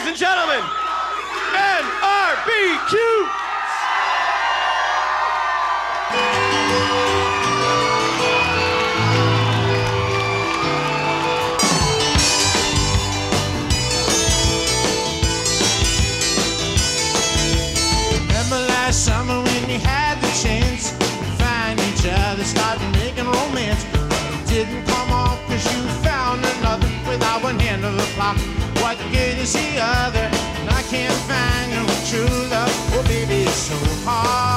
and gentlemen, NRBQ. Remember last summer when you had the chance to find each other, start making romance. It didn't come off cause you found another without one hand of the clock. What good is the other? And I can't find no true love. Oh baby, it's so hard.